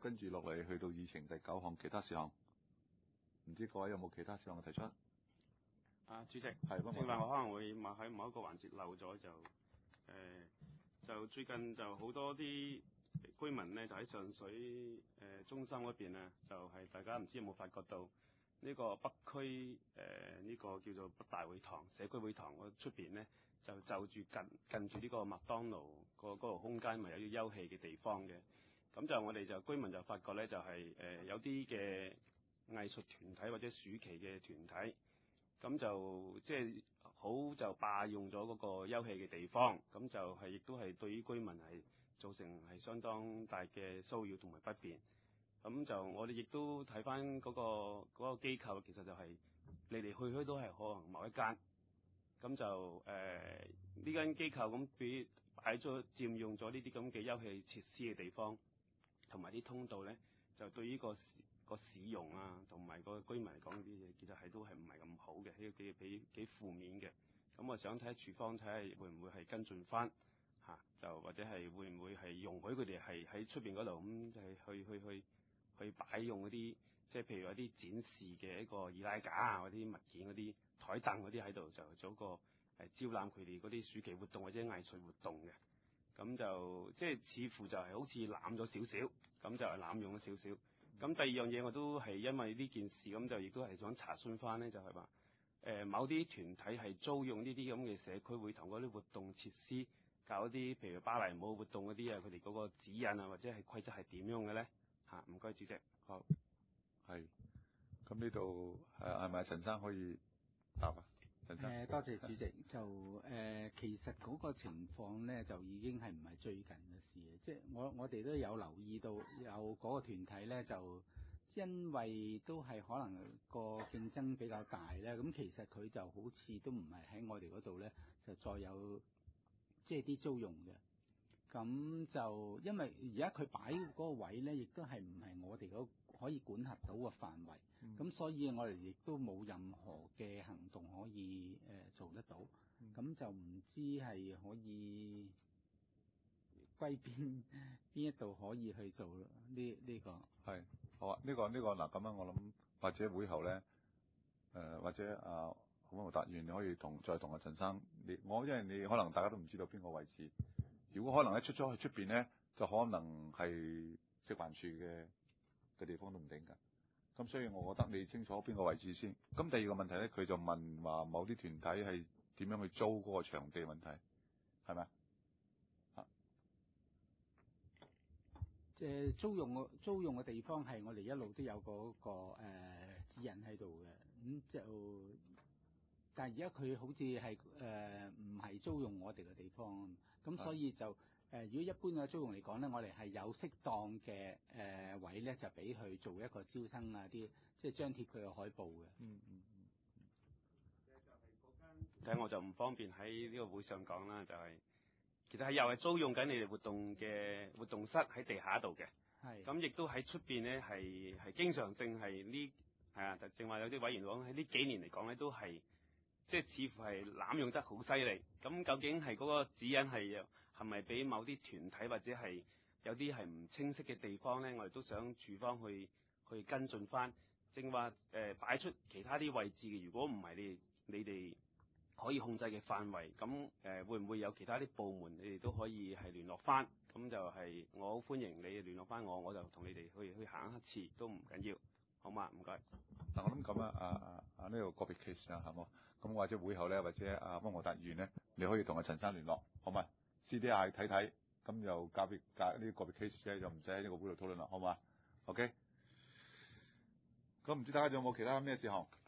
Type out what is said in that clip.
跟住落嚟去到議程第9項其他事項，唔知各位有冇其他事項嘅提出？ 主席，正話我可能會喺某一個環節漏咗，就最近就好多啲居民咧，就喺上水中心嗰邊啊，就係大家唔知有冇發覺到呢個北區呢個叫做北大會堂社區會堂嗰出邊咧，就住近住呢個麥當勞嗰個空間，咪有啲休憩嘅地方嘅。咁就我哋就居民就發覺咧，就係有啲嘅藝術團體或者暑期嘅團體，咁就即係好就霸用咗嗰個休憩嘅地方，咁就係亦都係對於居民係造成係相當大嘅騷擾同埋不便。咁就我哋亦都睇翻嗰個機構，其實就係嚟嚟去去都係可能某一間。咁就呢間機構咁俾擺咗佔用咗呢啲咁嘅休憩設施嘅地方，同埋啲通道咧，就對於個使用啊，同埋個居民嚟講啲嘢，其實係都係唔係咁好嘅，呢個幾負面嘅。咁我想睇下處方睇下會唔會係跟進翻就或者係會唔會係容許佢哋係喺出邊嗰度咁就係去擺用嗰啲，即係譬如有啲展示嘅一個易拉架啊，嗰啲物件嗰啲台凳嗰啲喺度，就做個招攬佢哋嗰啲暑期活動或者藝術活動嘅。咁就即係似乎就係好似濫咗少少，咁就係濫用咗少少。咁第二樣嘢我都係因為呢件事，咁就亦都係想查詢翻咧，就係話某啲團體係租用呢啲咁嘅社區會堂嗰啲活動設施，搞啲譬如芭蕾舞活動嗰啲啊，佢哋嗰個指引啊或者係規則係點樣嘅咧？唔該主席。 好，係。咁呢度係咪陳生可以答啊？陳生。 多謝主席。就其實嗰個情況咧，就已經係唔係最近嘅事嘅，即係我哋都有留意到有嗰個團體咧，就因為都係可能個競爭比較大咧，咁其實佢就好似都唔係喺我哋嗰度咧，就再有即係啲租用嘅。咁就因為而家佢擺嗰個位咧，亦都係唔係我哋可以管轄到嘅範圍，咁所以我哋亦都冇任何嘅行動可以做得到，咁就唔知係可以歸邊一度可以去做呢個。 係好啊，呢個嗱咁樣我諗，或者會後咧或者孔文達議員你可以再同阿陳生，因為你可能大家都唔知道邊個位置。如果可能出咗去出邊咧，就可能係食環署嘅地方都唔定㗎。咁所以我覺得你清楚邊個位置先。咁第二個問題咧，佢就問話某啲團體係點樣去租嗰個場地問題，係咪啊？ 即係租用嘅地方係我哋一路都有嗰個指引喺度嘅，咁就。但係而家佢好似係唔係租用我哋嘅地方，咁所以就如果一般嘅租用嚟講咧，我哋係有適當嘅位咧，就俾佢做一個招生啊啲，即係張貼佢嘅海報嘅。 睇我就唔方便喺呢個會上講啦，就係其實係又係租用緊你哋活動嘅活動室喺地下度嘅。係。咁亦都喺出邊咧係經常性係呢正話有啲委員講喺呢幾年嚟講咧都係。即係似乎係濫用得好犀利，咁究竟係嗰個指引係咪俾某啲團體或者係有啲係唔清晰嘅地方咧？我哋都想處方去跟進翻，正話擺出其他啲位置嘅。如果唔係你哋可以控制嘅範圍，咁會唔會有其他啲部門你哋都可以係聯絡翻？咁就係我好歡迎你聯絡翻我就同你哋去行一次都唔緊要。好嘛，唔該。 嗱，我諗咁呢個個別 case 係冇，咁或者會後咧，或者汪國達議員咧，你可以同阿陳生聯絡，好嘛？私底下睇睇，咁就交俾呢個個別 case 咧，就唔使喺呢個會度討論啦，好嘛？ OK。咁唔知大家仲有冇其他咩事項？